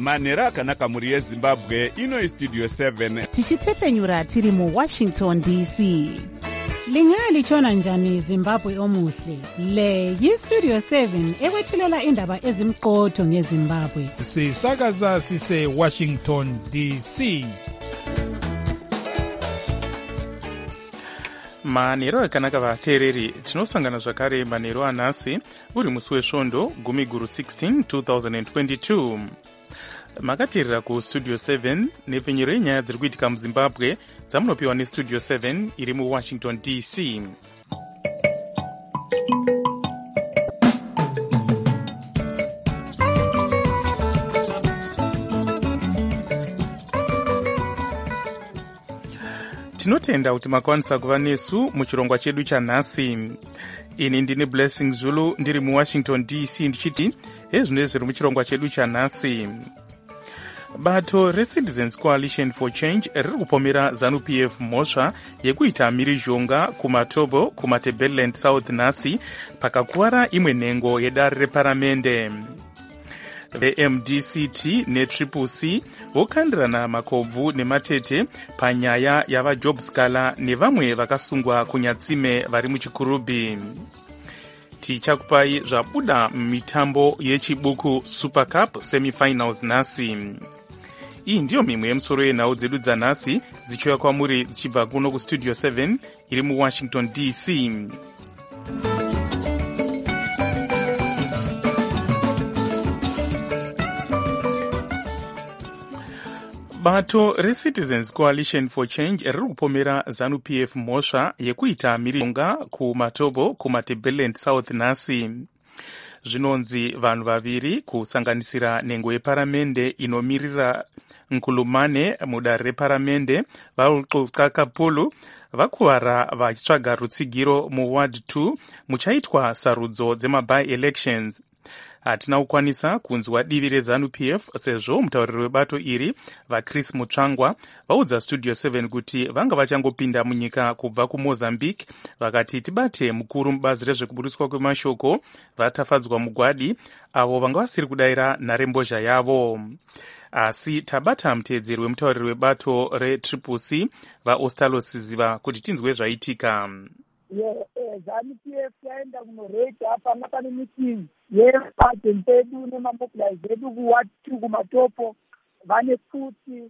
manhero akanaka mhuri yezimbabwe. Ino Studio 7 tichitefenyura tiri muWashington DC. Lingalitshona njani Zimbabwe omuhle? Le yiStudio 7 ekwethulela indaba ezimqotho ngeZimbabwe. Sisakaza sise Washington DC. manhero akanaka vateereri, tinosangana zvakare manhero anhasi uri musi wesvondo 16 2022. makateerera kustudio 7 nepfenyero yenyaya dziri kuitika muzimbabwe dzamunopiwa nestudio 7 iri muwashington DC. tinotenda kuti makwanisa kuva nesu muchirongwa chedu chanhasi. ini ndine Blessing Zulu ndiri muwashington DC ndichiti ezvino zviri muchirongwa chedu chanhasi. bato reCitizens Coalition for Change riri kupomera ZANU-PF mhosva yekuita mhirizhonga kumatobo kumatabeleland south nhasi pakakuwara imwe nhengo yedare reparamende. VeMDCT neTriple-C vokandirana makobvu nematete panyaya yavaJob Scala nevamwe vakasungwa kunyatsime vari muchikurubhi. tichakupai zvabuda mitambo yechibuku Super Cup semifinals nhasi. iyi ndiyo mimwe yemusoro yenhau dzedu dzanhasi dzichiuya kwamuri dzichibva kuno kustudio 7 iri muwashington DC. bato reCitizens Coalition for Change riri kupomera ZANU-PF mhosva yekuita mhirizhonga kumatobo kumatabeleland south nhasi. zvinonzi vanhu vaviri kusanganisira nhengo yeparamende inomirira Nkulumane mudare reparamende vaLoxoxa Kapulu vakuwara vachitsvaga rutsigiro muward 2 muchaitwa sarudzo dzemaby-elections. hatina kukwanisa kunzwa divi reZANU-PF sezvo mutauriri webato iri vaChris Mutsvangwa vaudza studio 7 kuti vanga vachangopinda munyika kubva kuMozambique vakati tibate mukuru mubazi rezvekuburiswa kwemashoko vatafadzwa mugwadi avo vanga vasiri kudayira nharembozha yavo. asi tabata muteedzeri wemutauriri webato reTriple-C vaOstalo Siziva kuti tinzwe zvaitika. ZANU-PF yaenda kunoreta panga pane meeting yepatent edu nemamobilize edu kuward 2 kumatopo. vane kuti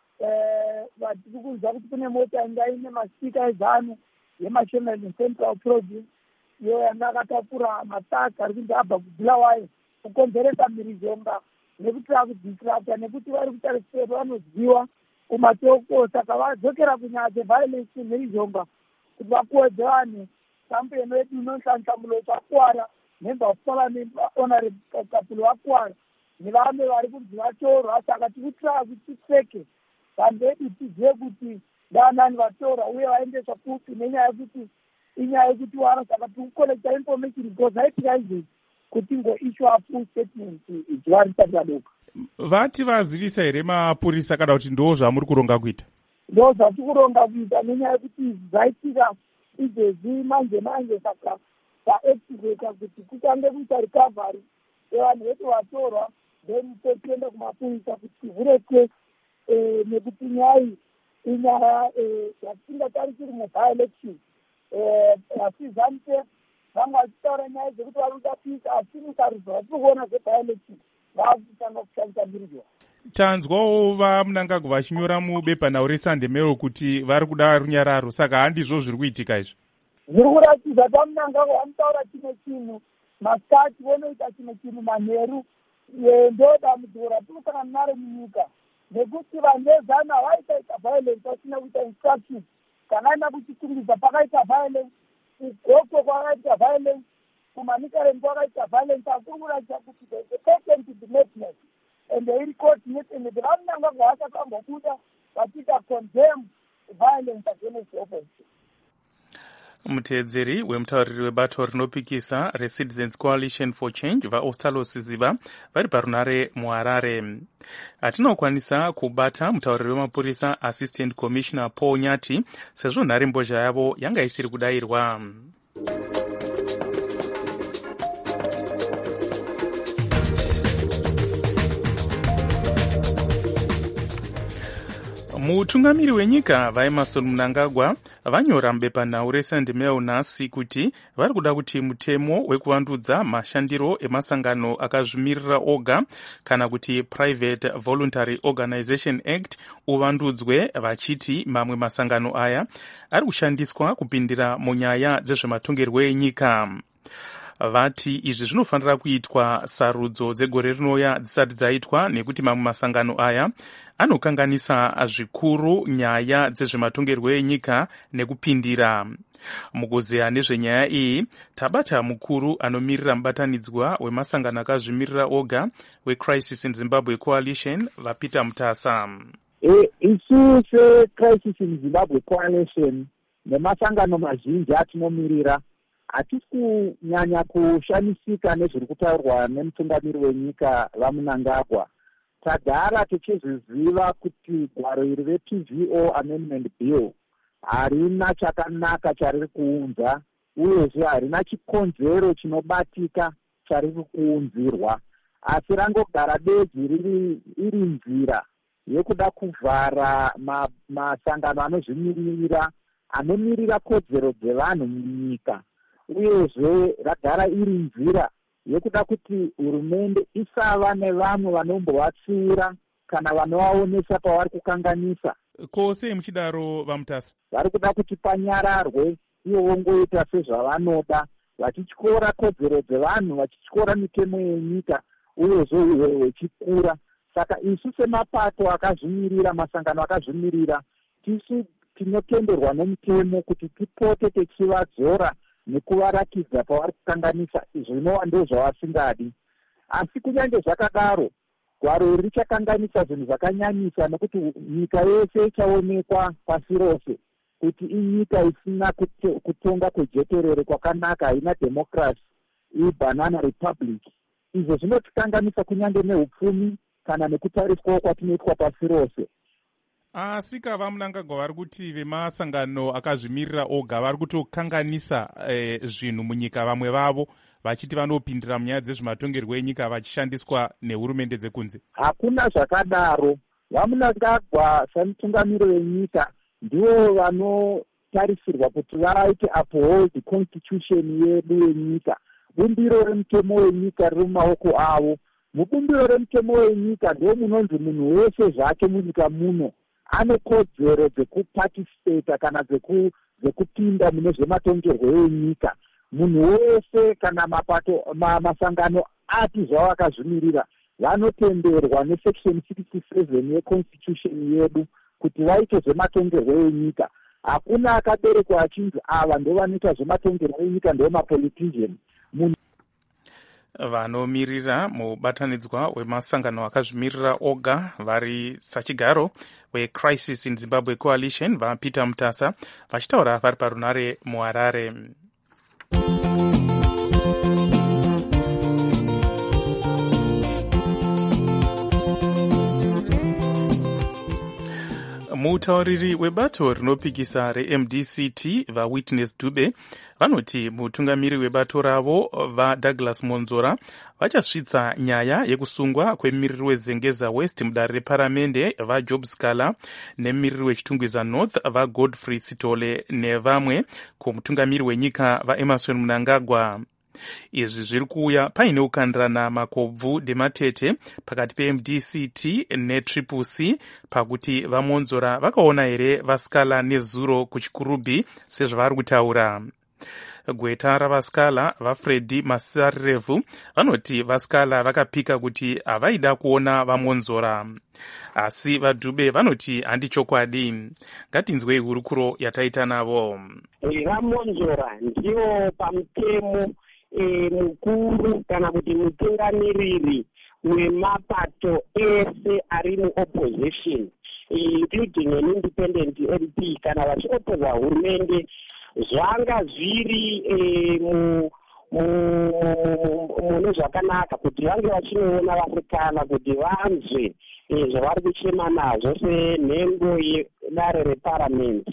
vatiri kunzwa kuti kune mota inga ine masika ezanu yeMashonaland Central Province iyo yanga akatakura mataka ari kunzi abva kuBulawayo kukonzeresa mhirizhonga nekuitira kudistracta nekuti vari kutarisirwa vanoziviwa kumatoko. saka vadzokera kunyaya dzeviolence mhirizhonga kuti vakuwedze vanhu. kampeni yedu inohlanhlamulo vakuwara, member of parliament honorable Kapulu vakuwara nevamwe vari kunzi vatorwa. saka tikuitira kuti tipfeke vanhu vedu tizive kuti danani vatorwa uye vaendeswa kuti nenyaya yekuti inyaya yekuti wara. saka tikukolekta information because aitika izvezi kuti ngoishwa full statement zuva risati radoka. vati vazivisa here mapurisa kana kuti ndo zvamuri kuronga kuita? ndo zvatiri kuronga kuita nenyaya yekuti zvaitika izvezi manje saka taactivata kuti kutange kuita recovery yevanhu vedu vatorwa then totienda kumapurisa kuti tivhureke nekuti nyaya inyaya yatisingatarisiri muby-election. asi ZANU-PF vamwe vachitaura nyaya dzekuti vari kuda kuisa asi musarudzo vatiri kuona zveby-election vaakutanga kushandisa mhirizhonga. tanzwawo vaMnangagwa vachinyora mubepanhau reSunday Mail kuti vari kuda runyararo, saka handizvo zviri kuitika izvo? zviri kuratidza kuti vaMnangagwa vanotaura chimwe chinhu, masikati vonoita chimwe chinhu manheru. ndo dambudziko ratiri kusangana naro munyika nekuti vanhu vezanu havaitaita violence vasina kuita instructions. kana aina kuchikumbidza pakaita violence, kugoko kwakaita violence, kumanikarendi kwakaita violence. akuri kuratidza kuti the patent to the madness and iri coordinated. vaMnangagwa vasakambobuda vachiita condemn violence against the opposition. muteedzeri wemutauriri webato rinopikisa reCitizens Coalition for Change vaOstalo Siziva vari parunare muHarare. hatina kukwanisa kubata mutauriri wemapurisa Assistant Commissioner Paul Nyati sezvo nharembozha yavo yanga isiri kudayirwa. mutungamiri wenyika vaEmerson Mnangagwa vanyora mubepanhau reSunday Mail nhasi kuti vari kuda kuti mutemo wekuvandudza mashandiro emasangano akazvimirira oga kana kuti Private Voluntary Organization Act uvandudzwe, vachiti mamwe masangano aya ari kushandiswa kupindira munyaya dzezvematongerwo enyika. Vati izvi zvinofanira kuitwa sarudzo dzegore rinouya dzisati dzaitwa, nekuti mamwe masangano aya anokanganisa zvikuru nyaya dzezvematongerwo enyika nekupindira. Mukuzeya nezvenyaya iyi tabata mukuru anomirira mubatanidzwa wemasangano akazvimirira oga weCrisis in Zimbabwe Coalition, vaPeter Mutasa. Isu seCrisis in Zimbabwe Coalition nemasangano mazhinji atinomirira hatisi kunyanya kushanisika nezviri kutaurwa nemutungamiri wenyika vaMnangagwa. Tagara tichizviziva kuti gwaro iri rePVO Amendment Bill harina chakanaka chariri kuunza, uyezve harina chikonzero chinobatika chariri kuunzirwa, asi rangogara bedzi iri nzira yekuda kuvhara masangano anozvimirira anomirira kodzero dzevanhu munyika, uyezve ragara iri nzira yekuda kuti hurumende isava nevamwe vanombovatsiura kana vanovaonesa pavari kukanganisa. Ko sei muchidaro vaMutasa? Vari kuda kuti panyararwe ivo vongoita sezvavanoda, vachityora kodzero dzevanhu, vachityora mitemo yenyika, uyezve uhoho hwechikura. Saka isu semapato akazvimirira, masangano akazvimirira, tisu tinotenderwa nemutemo kuti tipote tichivadzora nekuvarakidza pavari kukanganisa, zvinova ndozvavasingadi. Asi kunyange zvakadaro, gwaro iri richakanganisa zvinhu zvakanyanyisa, nekuti nyika yose ichaonekwa pasi rose kuti inyika isina kutonga kwejekerere kwakanaka, haina democracy, ibanana republic. Izvo zvinotikanganisa kunyange neupfumi kana nekutariswawo kwatinoitwa pasi rose. Asi vaMnangagwa vari kuti vemasangano akazvimirira oga vari kutokanganisa zvinhu munyika, vamwe vavo vachiti vanopindira munyaya dzezvematongerwo enyika vachishandiswa nehurumende dzekunze. Hakuna zvakadaro. VaMnangagwa samutungamiri wenyika ndivo vanotarisirwa kuti vaite uphold constitution yedu yenyika. Bumbiro remutemo wenyika riri mumaoko avo. Mubumbiro remutemo wenyika ndio munonzi munhu wese zvake munyika muno ane kodzero dzekuparticipata kana dzekupinda mune zvematongerwo enyika. Munhu wese kana masangano ati zvavo akazvimirira vanotenderwa nesection 67 yeconstitution yedu kuti vaite zvematongerwo enyika. Hakuna akaberekwa achinzi ava ndo vanoita zvematongerwo enyika ndo mapolitician. Vanomirira mubatanidzwa wemasangano akazvimirira oga vari sachigaro weCrisis in Zimbabwe Coalition, vaPeter Mutasa, vachitaura vari parunare muHarare. Mutauriri webato rinopikisa reMDCT vaWitness Dube vanoti mutungamiri webato ravo vaDouglas Monzora vachasvitsa nyaya yekusungwa kwemumiriri weZengeza West mudare reparamende vaJob Scala nemumiriri wechitungwiza North vaGodfrey Sitole nevamwe kumutungamiri wenyika vaEmerson Mnangagwa. Izvi zviri kuuya paine kukandirana makobvu dematete pakati peMDCT neTriple C pakuti vaMonzora vakaona here vaScala nezuro kuchikurubhi sezvavari kutaura. Gweta ravaScala vaFreddy Masarirevu vanoti vaScala vakapika kuti havaida kuona vaMonzora, asi vaDube vanoti handichokwadi. Ngatinzwei hurukuro yataita navo. VaMonzora ndivo pamutemo mukuru kana kuti mutungamiriri wemapato ese ari muopposition, including an independent MP kana vachiopoza hurumende. Zvanga zviri mune zvakanaka kuti vange vachinoona vaScala kuti vanzwe zvavari kuchema nazvo senhengo yedare reparamende,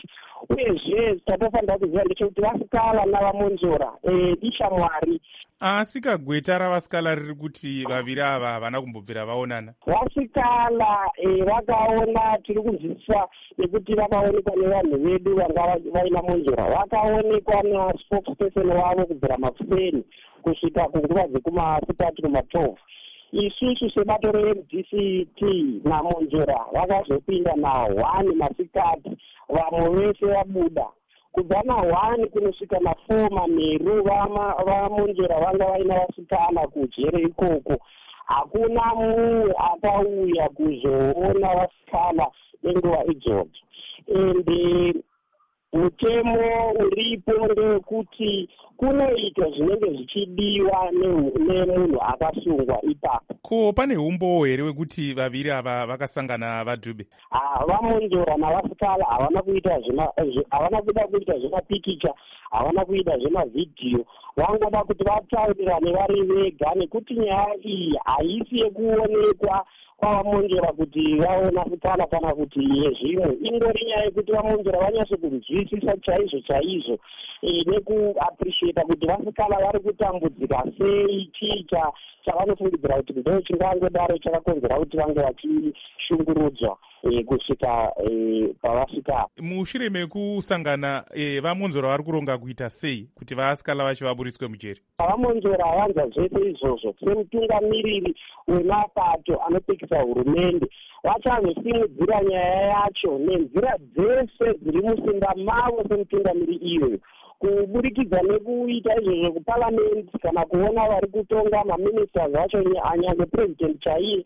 uyezve tatofanira kuziva ndechekuti vasikala navamonzora ishamwari. Asi kagweta ravasikala riri kuti vaviri ava havana kumbobvira vaonana. Vasikala vakaona, tiri kunzwisisa nekuti vakaonekwa nevanhu vedu vanga vaina monzora, vakaonekwa naspokesperson wavo kubvira makuseni kusvika kunguva dzekumasikati kuma12. Isusu sebato reMDCT namonzora vakazopinda na1 masikati, vamwe vese vabuda. Kubva na1 kunosvika na4 manheru vamonzora vanga vaina vasikana kujere ikoko. Hakuna mumwe akauya kuzoona vasikana nenguva idzodzo. Ende mutemo uripo ndewekuti kunoitwa zvinenge zvichidiwa nemunhu akasungwa ipapo. Ko pane umbowo here wekuti vaviri ava vakasangana vaDube? Vamonzora navasikala havana kuda kuita zvemapikicha, havana kuita zvemavhidhiyo, vangoda kuti vataurirane vari vega, nekuti nyaya iyi haisi yekuonekwa kwavamonzora kuti vaona sikala kana kuti yezvimwe. Ingori nyaya yekuti vamonzora vanyase kunzwisisa chaizvo nekuappreciata kuti vasikala vari kutambudzika sei, chii chavanofungidzira kuti ndo chingangodaro chakakonzera kuti vange vachishungurudzwa kusvika pavasvika. Mushure mekusangana vamonzora vari kuronga kuita sei kuti vasikala vacho vaburitswe mujeri? Vamonzora vanza zvese izvozvo semutungamiriri wemapato anopikisa hurumende, vachazosimudzira nyaya yacho nenzira dzese dziri musimba mavo semutungamiriri iyoyo, kuburikidza nekuita izvozvo kuparliament kana kuona vari kutonga maministers vacho anyange president chaiye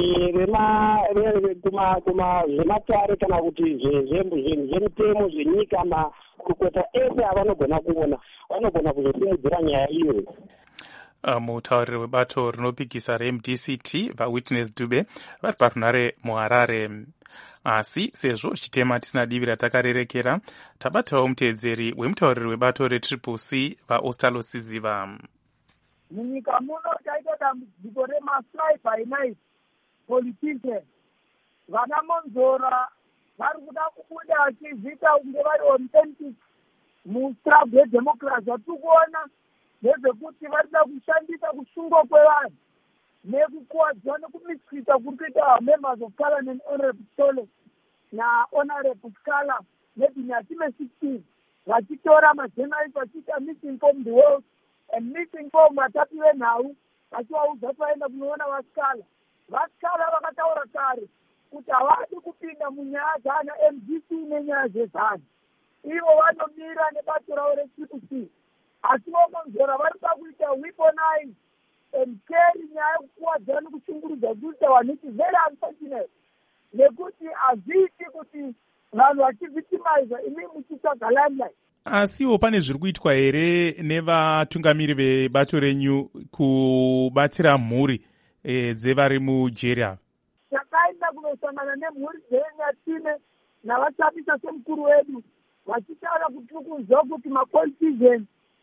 zvematare kana kuti zvemitemo zvenyika, makurukota ese avanogona kuona vanogona kuzosimudzira nyaya iyoyo. Mutauriri webato rinopikisa reMDCT vaWitness Dube vari parunare muHarare. Asi sezvo chitema tisina divi ratakarerekera, tabatawo muteedzeri wemutauriri webato reCCC vaOstalo Siziva. Munyika muno taita dambudziko remafly by night politicians. Vana Monzora vari kuda kubuda vachizviita kunge vari authentic mustruggle yedemocracy. Vatiri kuona nezvekuti vari kuda kushandisa kusungwa kwevanhu nekukuwadzwa nekumiswita kuri kuita members of parliament honorable Solo nahonorable Scala neBinyatime 16 vachitora majournalist vachiita misinform the world and misinform vatapi venhau vachivaudza kuti vaenda kunoona vasikala. Vasikala vakataura kare kuti havadi kupinda munyaya dzana MDC nenyaya dzezana, ivo vanomira nebato ravo reCCC. Asi vamonzora vari kuda kuita weaponize and carry nyaya yekukuwadza nekushungurudza kuita vanhu. It is very unfortunate nekuti hazviiti kuti vanhu vachivhitimiza imi muchitsvaga limelight. Asiwo pane zviri kuitwa here nevatungamiri vebato renyu kubatsira mhuri dzevari mujeri ava? Takaenda kunosangana nemhuri dzeNyatime navachapisa semukuru wedu vachitaura kuti tiri kunzwa kuti mapoliticians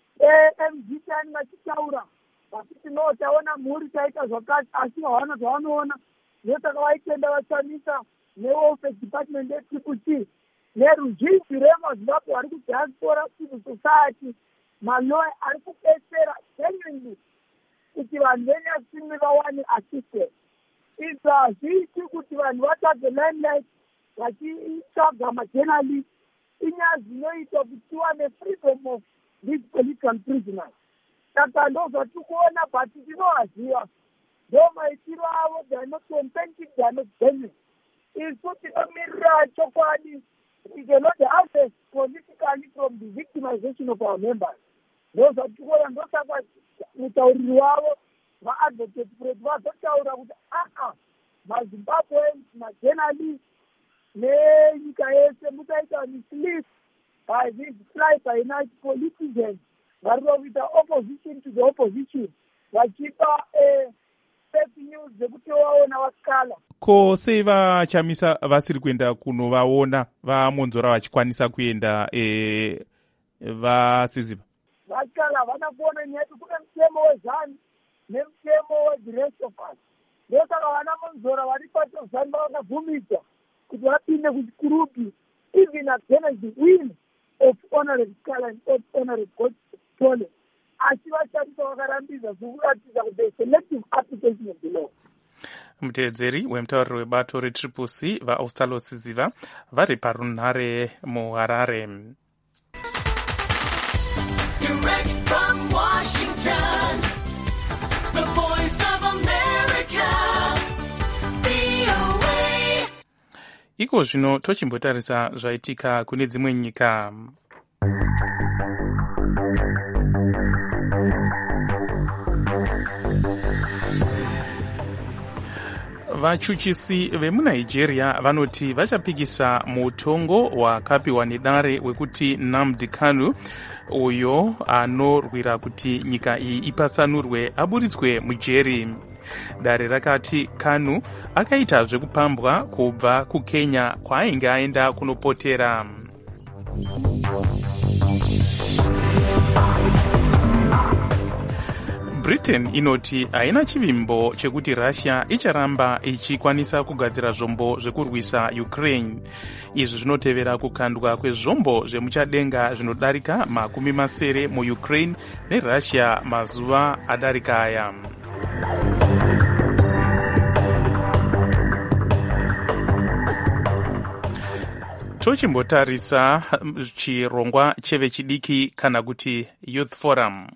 MDC vachitaura vachiti no taona mhuri taita zvakati, asi havana zvavanoona. Ndosaka vaitenda vachamisa neWelfare Department yeCCC neruzhinji remaZimbabwe vari kudiaspora civil society, maloya ari kubetsera genuinely kuti vanhu veNyatime vawane assistance. Izvo hazviiti kuti vanhu vatsvage limelight vachitsvaga majournalist. Inyaya dzinoita kuti tiwane freedom of these political prisoners. Saka ndo zvatiri kuona, but tinovaziva ndo maitiro avo, they are not authentic, they are not genuine. Isu tinomirira chokwadi. We cannot harvest politically from the victimization of our members. Ndo zvatiri kuona, ndo saka mutauriri wavo vaadvocate Fred vazotaura kuti maZimbabwe majournalist nenyika yese muchaita mislead by these fly-by-night politicians vari kuita opposition to the opposition vachipa fake news dzekuti vaona vasikala. Ko sei vachamisa vasiri kuenda kunovaona vamonzora vachikwanisa kuenda vaSiziva? Vasikala havana kuona nyaya kuti kune mutemo wezani nemutemo we the rest of us. Ndosaka vana Monzora vari pato zani vakabvumidzwa kuti vapinde kuchikurupi even against the wind zvakarambidza zviri kuratidza kuti the selective application of the law. Muteedzeri wemutauriri webato retriple C vaaustalos ziva vari parunhare muharare. Direct from Washington, the voice of America, VOA. Iko zvino tochimbotarisa zvaitika kune dzimwe nyika. Vachuchisi vemunigeria vanoti vachapikisa mutongo wakapiwa nedare wekuti Nnamdi Kanu uyo anorwira kuti nyika iyi ipatsanurwe aburitswe mujeri. Dare rakati Kanu akaita zvekupambwa kubva kuKenya kwaainge aenda kunopotera. Britain inoti haina chivimbo chekuti Russia icharamba ichikwanisa kugadzira zvombo zvekurwisa Ukraine. Izvi zvinotevera kukandwa kwezvombo zvemuchadenga zvinodarika 70 muUkraine neRussia mazuva adarika aya. Tochimbotarisa chirongwa chevechidiki kana kuti Youth Forum.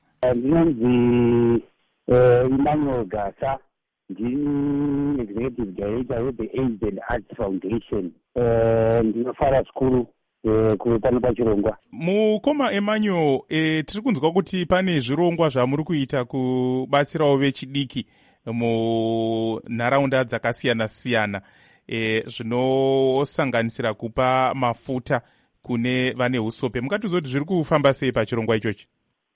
Ndinonzi Emmanuel Gasa, ndini executive director with the AIDS and Arts Foundation. Ndinofara skuru pano pachirongwa. Mukoma Emmanuel, tiri kunzwa kuti pane zvirongwa zvamuri kuita kubatsirawo vechidiki munharaunda dzakasiyana-siyana, zvinosanganisira kupa mafuta kune vane usope. Mukatizoti zviri kufamba sei pachirongwa ichochi?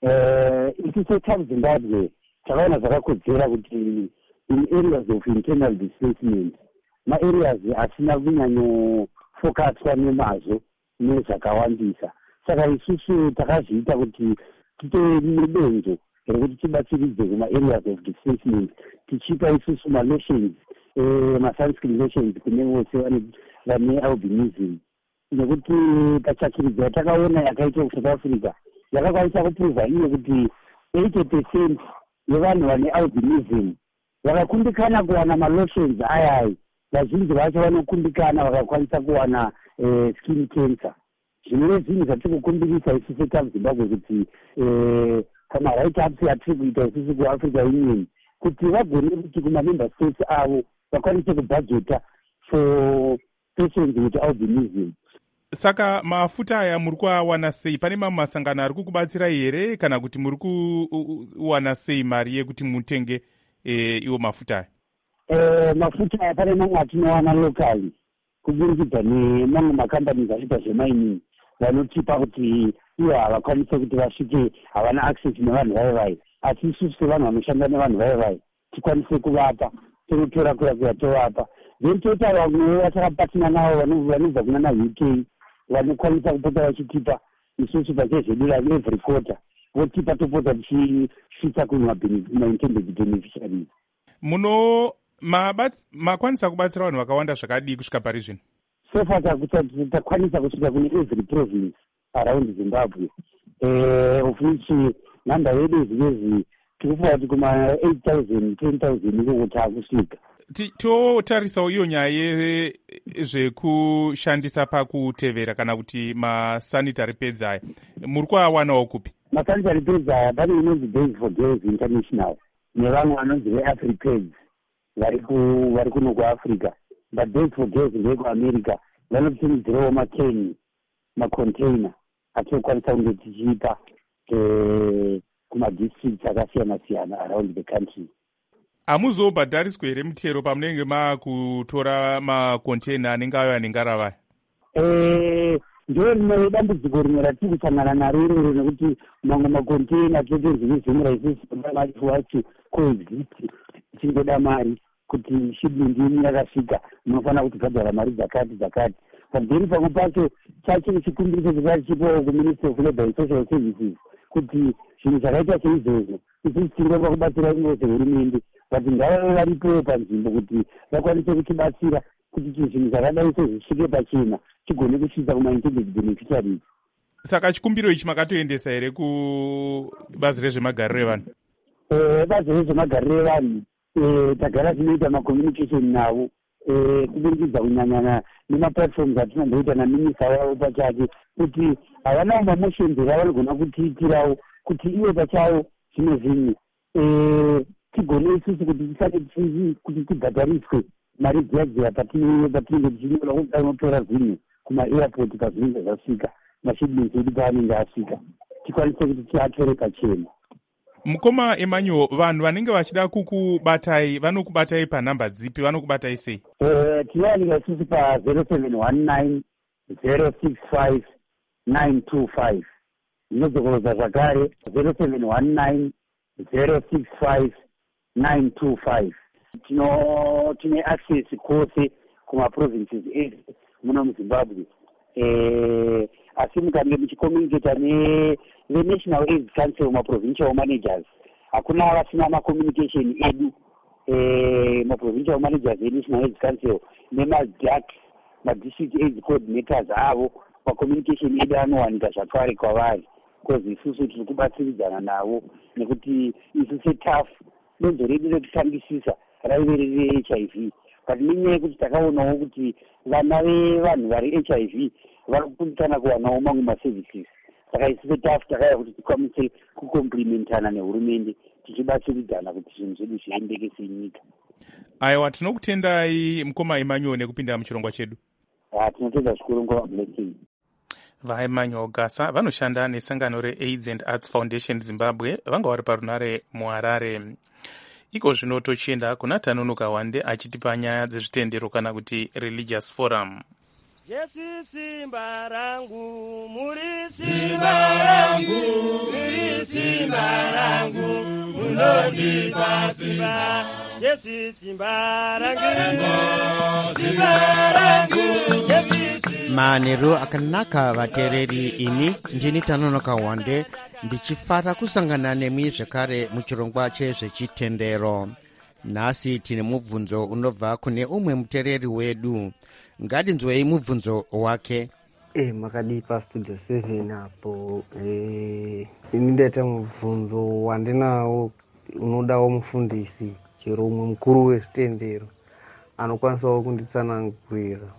Isu seTzimbawe takaona zvakakodzera kuti in areas of internal displacement, maareas asina kunyanyofokaswa nemazvo nezvakawandisa, saka isusu takazviita kuti tite nedonzo rekuti tibatsiridze kumaareas of displacement tichipa isusu malotions, masunscreen lotions kune vose vane albinism, nekuti pachakiridza takaona yakaita kuSouth Africa yakakwanisa kupruva iyo kuti 80% yevanhu vane albinism vakakundikana kuwana malotions ayayi, vazhinji vacho vanokundikana vakakwanisa kuwana skin cancer. Zvinove zvinhu zvatiri kukumbirisa isusu seTzimbawe kuti pamaright ups atiri kuita isusu kuAfrica Union kuti vagone kuti kumamember states avo vakwanise kubhajeta for patients with albinism. Saka mafuta aya muri kuawana sei? Pane mamwe masangano ari kukubatsira here kana kuti muri kuwana sei mari yekuti mutenge iwo mafuta aya? Mafuta aya pane mamwe atinowana locally kuburikidza nemamwe makambani achiita zvemining vanotipa kuti ivo havakwanise kuti vasvike, havana access nevanhu vaivai, asi isusu sevanhu vanoshanda nevanhu vaivai tikwanise kuvapa, tonotora kuya tovapa. Then toita vamwewo vatakapatina navo vanobva kunana UK vanokwanisa kupota vachitipa isusu pachezvedira every quarter, votipa topota tichifisa kumaintended beneficiaries. Muno makwanisa kubatsira vanhu vakawanda zvakadii kusvika pari zvino? So far takwanisa kusvika kune every province around Zimbabwe, of which namba yedu zvinezvi tikufunga kuti kuma 8,000 10,000 ikoko taakusvika. Totarisawo iyo nyaya yezvekushandisa pakutevera kana kuti masanitary pads aya muri kuawanawo kupi? Masanitary pads aya pane inonzi Days for Girls International nevamwe vanonzi veAfripads vari kuno kuAfrica, but Days for Girls ndekuAmerica vanotumidzirawo makeni macontainer atokwanisa kunge tichipa kumadistricts akasiyana-siyana around the country. Hamuzobhadhariswe here mutero pamunenge makutora makonteina anenge ayo anengaravaya? Ndo rimwe dambudziko rimwe ratiri kusangana naro iroro, nekuti mamwe makonteina totozivizimura isusu wacho coexist tichingoda mari kuti shipment imi yakasvika munofanira kuti bhadhara mari dzakati. But then pamwe pacho chachiri chikumbiriso chakati chipowo kuMinister of Labour and Social Services kuti zvinhu zvakaita seizvozvo isusu tingoda kubatsira imwe sehurumende, but ngavave varipowo panzvimbo kuti vakwanise kutibatsira kuti zvinhu zvakadai sezvisvike pachena tigone kusvika kumaintended beneficiaries. Saka chikumbiro ichi makatoendesa here kubazi rezvemagariro evanhu? bazi rezvemagariro evanhu tagara tinoita macommunication navo kubudikidza kunyanyana nemaplatforms atinongoita naminisa wavo pachake kuti havanawo mamotions evavanogona kutiitirawo kuti iwe pachavo zvimwe zvinhu tigone isusu kuti tisake kuti tibhadhariswe mari dziya patinenge tichinyora kuti anotora zvinhu kumaairport pazvinenge zvasvika mashipments edu paanenge asvika tikwanise kuti tiatore pachena. Mukoma Emmanuel, vanhu vanenge vachida kukubatai vanokubatai panhamba dzipi, vanokubatai sei? Tinowanika isusu pa 0719 065 925. Ndinodzokorodza zvakare 0719 065 925. Tine access kwose kumaprovinces ese muno muZimbabwe. Asi mukange muchicommunicata neNational AIDS Council maprovincial managers, hakuna vasina macommunication edu maprovincial managers eNational AIDS Council nemaDAC madistrict AIDS coordinators avo macommunication edu anowanika zvakare kwavari, because isusu tiri kubatsiridzana navo nekuti isu setaf donzo redu rekutangisisa raive riri HIV, but nenyaya yekuti takaonawo kuti vana vevanhu vari HIV vari kukundikana kuwanawo mamwe maservices, saka isu setaf takaya kuti tikwanise kukomplimentana nehurumende tichibatsiridzana kuti zvinhu zvedu zviendeke senyika. Aiwa, tinokutendai Mukoma Emmanuel nekupinda muchirongwa chedu. Tinotenda zvikuru Mukoma Blessing. vaEmmanuel Gasa vanoshanda nesangano reAIDS and Arts Foundation Zimbabwe vanga vari parunare muHarare. Iko zvino tochienda kuna Tanonoka Wande achitipa nyaya dzezvitendero kana kuti religious forum. Jesu simba rangu, muri simba rangu, muri simba rangu, munondipa simba. Jesu simba rangu, simba rangu, Jesu simba. Manheru akanaka vateereri, ini ndini Tanonoka Wande ndichifara kusangana nemi zvekare muchirongwa chezvechitendero. Nhasi tine mubvunzo unobva kune umwe muteereri wedu. Ngadinzwei mubvunzo wake. Makadi pa studio 7 hapo. Ini ndaita mubvunzo wandinawo unodawo mufundisi chero umwe mukuru wezvitendero anokwanisawo kunditsanangurira.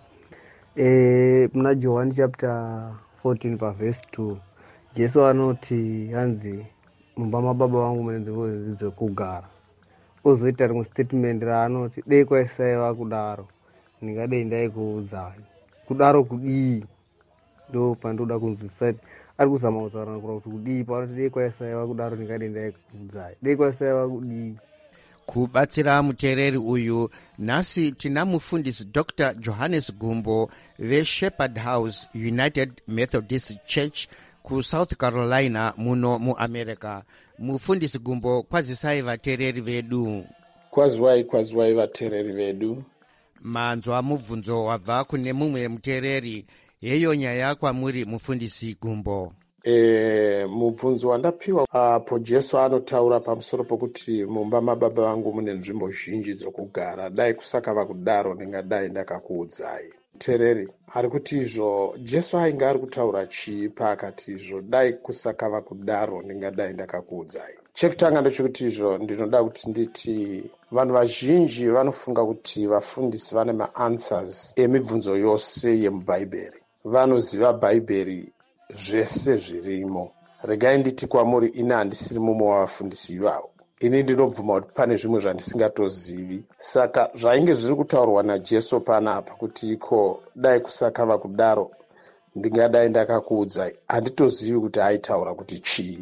Muna John chapter 14 pa verse 2 Jesu anoti hanzi mumba mababa vangu mune nzvimbo dzekugara. Ozoita rimwe statement raanoti dei kwaisaiva kudaro ndingadei ndaikuudzai kudaro kudii. Ndo pandoda kunzwisisa ari kuzama kutaura kuti kudii paanoti dei kwaisaiva kudaro ndingadei ndaikuudzai dei kwaisaiva kudii. Kubatsira muteereri uyu, nhasi tina mufundisi Dr. Johannes Gumbo veShepherd House United Methodist Church kuSouth Carolina muno muAmerica. Mufundisi Gumbo, kwazisai vateereri vedu. Kwazwai vateereri vedu. Manzwa mubvunzo wabva kune mumwe muteereri. Yeyo nyaya kwamuri mufundisi Gumbo. Mubvunzo wandapiwa apo Jesu anotaura pamusoro pokuti mumba mababa vangu mune nzvimbo zhinji dzokugara, dai kusakava kudaro ndingadai ndakakuudzai. Muteereri ari kuti izvo Jesu ainge ari kutaura chii paakati izvo dai kusakava kudaro ndingadai ndakakuudzai? Chekutanga ndechekuti izvo ndinoda kuti nditi vanhu vazhinji vanofunga kuti vafundisi vane maanswers emibvunzo yose yemubhaibheri, vanoziva bhaibheri zvese zvirimo. Regai nditi kwamuri ini handisiri mumwe wavafundisi ivavo. Ini ndinobvuma kuti pane zvimwe zvandisingatozivi. Saka zvainge zviri kutaurwa naJesu panapa kuti iko dai kusakava kudaro ndingadai ndakakuudzai, handitozivi kuti aitaura kuti chii.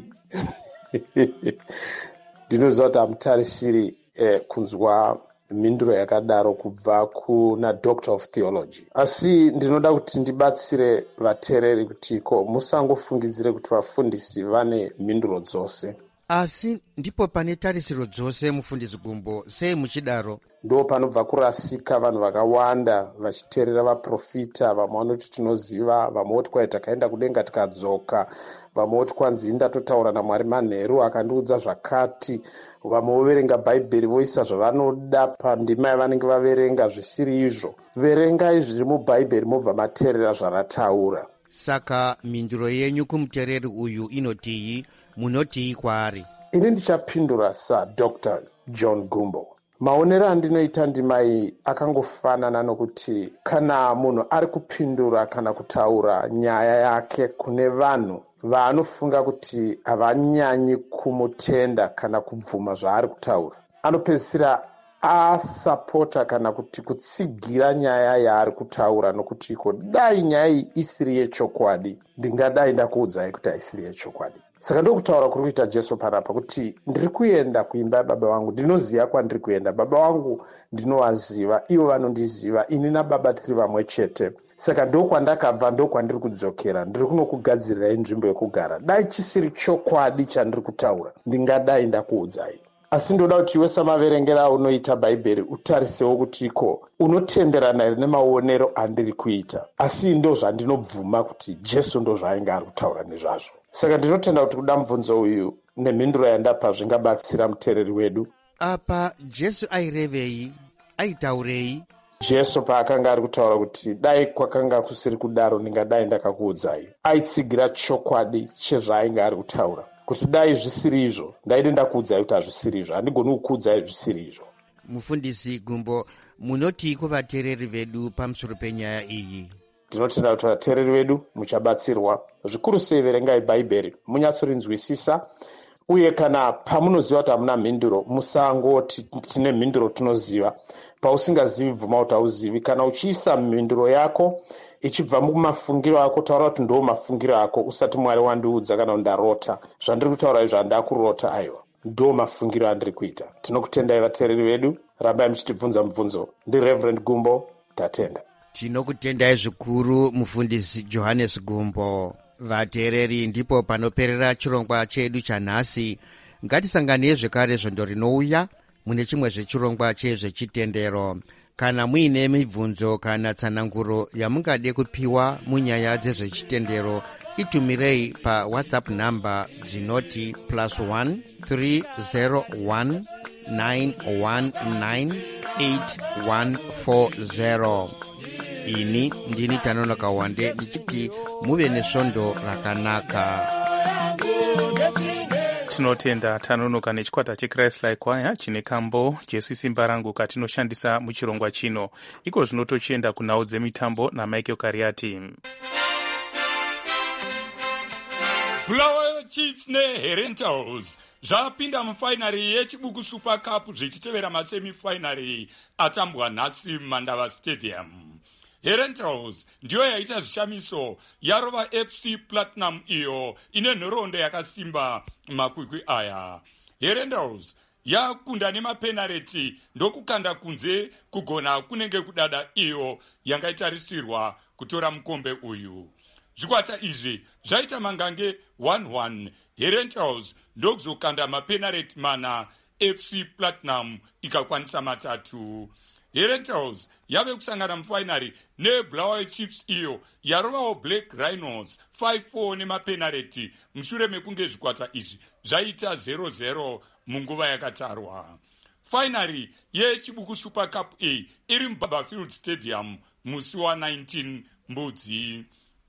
Ndinoziva kuti hamutarisiri kunzwa mhinduro yakadaro kubva kuna Doctor of Theology. Asi ndinoda kuti ndibatsire vateereri kuti ko musangofungidzire kuti vafundisi vane mhinduro dzose. Asi ndipo pane tarisiro dzose mufundisi Gumbo, sei muchidaro? Ndo panobva kurasika vanhu vakawanda vachiteerera vaprofita. Vamwe vanoti tinoziva, vamwe voti kwai takaenda kudenga tikadzoka, vamwe voti kwanzi ndatotaura naMwari manheru akandiudza zvakati. Vamwe voverenga bhaibheri voisa zvavanoda pandima yavanenge vaverenga zvisiri izvo. Verengai zviri mubhaibheri mobva mateerera zvarataura. Saka mhinduro yenyu kumuteereri uyu inotii, munotii kwaari? ini ndichapindura saDr John Gumbo. Maonero andinoita ndimai akangofanana nokuti kana munhu ari kupindura kana kutaura nyaya yake kune vanhu vaanofunga kuti havanyanyi kumutenda kana kubvuma zvaari kutaura, anopedzisira asapota kana kuti kutsigira nyaya yaari kutaura, nokuti iko dai nyaya iyi isiri yechokwadi ndingadai ndakuudzai kuti haisiri yechokwadi. Saka ndokutaura kuri kuita Jesu panapa kuti ndiri kuenda kuimba yababa vangu, ndinoziva kwandiri kuenda, baba vangu ndinovaziva, ivo vanondiziva, ini nababa tiri vamwe chete. Saka ndokwandakabva, ndokwandiri kudzokera, ndiri kunokugadzirirai nzvimbo yekugara. Dai chisiri chokwadi chandiri kutaura ndingadai ndakuudzai. Asi ndoda kuti iwe samaverengera unoita bhaibheri utarisewo kuti iko unotenderana here nemaonero andiri kuita, asi ndo zvandinobvuma kuti Jesu ndo zvaainge ari kutaura nezvazvo. Saka ndinotenda kuti kuda mubvunzo uyu nemhinduro yandapa zvingabatsira muteereri wedu. Apa Jesu airevei, aitaurei? Jesu paakanga ari kutaura kuti dai kwakanga kusiri kudaro ndingadai ndakakuudzai, aitsigira chokwadi chezvaainge ari kutaura, kuti dai zvisiri izvo ndaide ndakuudzai kuti hazvisiri izvo, handigoni kukuudzai zvisiri izvo. Mufundisi Gumbo, munoti kuvateereri vedu pamusoro penyaya iyi? Ndinotenda kuti vateereri vedu muchabatsirwa, zvikuru sei verengai bhaibheri munyatsorinzwisisa, uye kana pamunoziva kuti hamuna mhinduro musangoti tine mhinduro tinoziva. Pausingazivi bvuma kuti hauzivi. Kana uchiisa mhinduro yako ichibva mumafungiro ako, taura kuti ndo mafungiro ako, usati Mwari wandiudza kana ndarota. Zvandiri kutaura izvo handakurota, aiwa ndo mafungiro andiri kuita. Tinokutendai vateereri vedu, rambai muchitibvunza mubvunzo. Ndi Reverend Gumbo, tatenda. Tinokutendai zvikuru mufundisi Johannes Gumbo. Vateereri, ndipo panoperera chirongwa chedu chanhasi. Ngatisanganei zvekare zvondo rinouya mune chimwe zvechirongwa chezvechitendero. Kana muine mibvunzo kana tsananguro yamungade kupiwa munyaya dzezvechitendero, itumirei pa WhatsApp namba dzinoti +1 301 919 8140. Ini ndini Tanonoka Wande ndichiti muve nesvondo rakanaka. Tinotenda Tanonoka nechikwata cheChrist-like Choir chine kambo Jesu simba rangu katinoshandisa muchirongwa chino. Iko zvinotochienda kunhau dzemitambo naMichael Kariati. Bulawayo Chiefs neHerentals zvapinda mufainari yechibuku Super Cup zvichitevera masemifainari atambwa nhasi muMandava Stadium. Herentals ndiyo yaita zvishamiso yarova FC Platinum iyo ine nhoroondo yakasimba makwikwi aya. Herentals yakunda nemapenareti ndokukanda kunze kugona kunenge kudada iyo yangaitarisirwa kutora mukombe uyu. Zvikwata izvi zvaita mangange 1-1. Herentals ndokuzokanda mapenareti mana, FC Platinum ikakwanisa matatu. Herentals yave kusangana mufainari neBulawayo Chiefs iyo yarovawo Black Rhinos 5-4 nemapenareti mushure mekunge zvikwata izvi zvaita 0-0 munguva yakatarwa. Fainari yechibuku Super Cup A iri muBarberfield Stadium musi wa19 Mbudzi.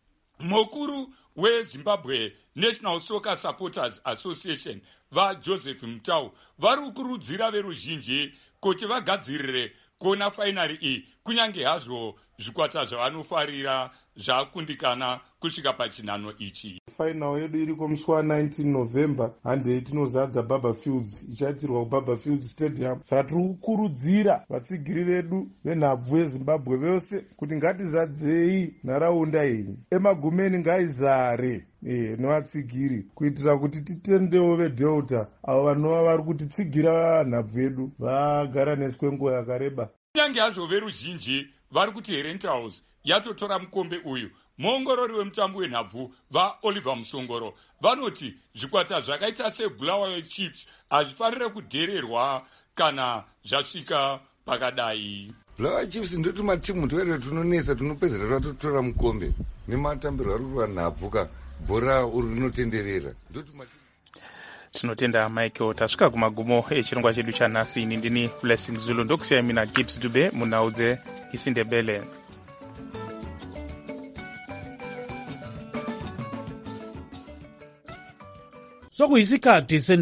Mukuru weZimbabwe National Soccer Supporters Association vaJoseph Mutau vari kukurudzira veruzhinji kuti vagadzirire kuona fainari iyi, kunyange hazvo zvikwata zvavanofarira zvakundikana kusvika pachinhano ichi. Final yedu iriko musi wa19 November, handei tinozadza Barberfields, ichaitirwa kuBarberfield Stadium. Saka tiri kukurudzira vatsigiri vedu venhabvu veZimbabwe vose kuti ngatizadzei nharaunda iyi, emagumeni ngaizare nevatsigiri, kuitira kuti titendewo veDelta avo vanova vari kutitsigira nhabvu yedu vagara nesu kwenguva yakareba. Kunyange hazvo veruzhinji vari kuti Herentals yatotora mukombe uyu, muongorori wemutambo wenhabvu vaOliver Musongoro vanoti zvikwata zvakaita seBulawayo Chiefs hazvifanire kudhererwa kana zvasvika pakadai. Bulawayo Chiefs ndoti matimu twere tunonetsa, tunopedzera tatotora mukombe nematambirwo ari kuva nhabvu ka bhora uri rinotenderera. Tinotenda Michael. Tasvika kumagumo echirongwa chedu chanhasi. Ini ndini Blessing Zulu, ndokusiyai mina Gibbs Dube munhau dzeIsindebele. Sokuyisikhathi